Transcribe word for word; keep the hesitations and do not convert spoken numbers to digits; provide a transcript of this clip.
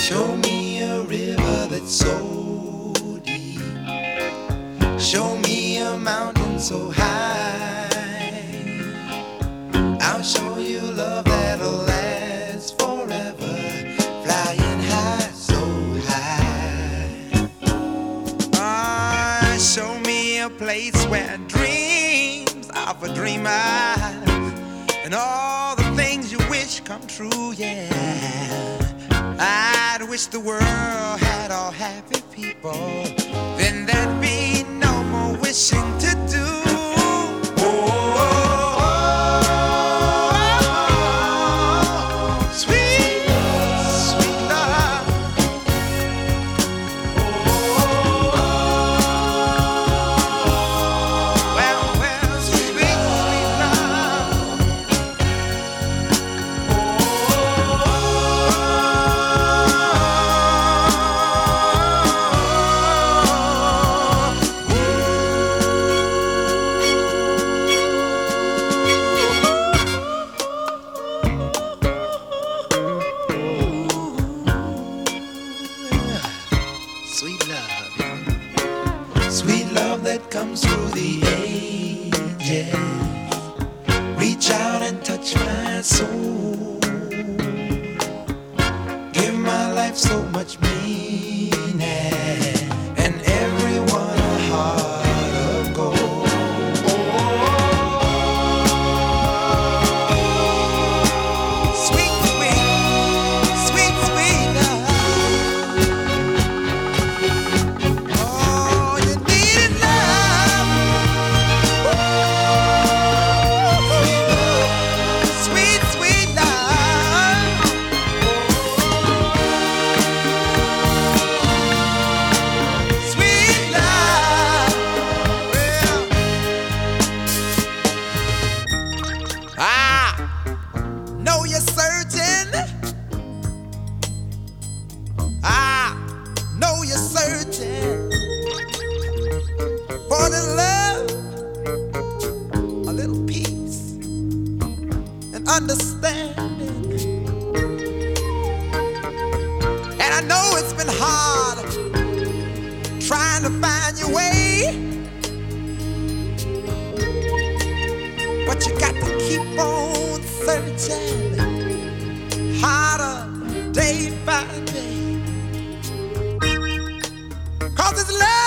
Show me a river that's so deep. Show me a mountain so high. I'll show you love that'll last forever, flying high, so high. Ah, show me a place where dreams are for dreamers, and all the things you wish come true, yeah. I'd wish the world had all happy people, then there'd be no more wishing to do. Oh, oh, oh, sweet, sweet love. Oh, well, well, sweet, sweet love. Sweet love, sweet love that comes through the ages. Reach out and touch my soul. Give my life so much meaning, and everyone a heart of gold. Sweet, sweet, sweet, sweet love. Oh, you needed love. Sweet, sweet love. Sweet love. Well, I know you're searching. I know you're searching for the love, a little peace and understanding. And I know it's been hard trying to find your way, but you got to keep on searching harder day by day. Cause it's love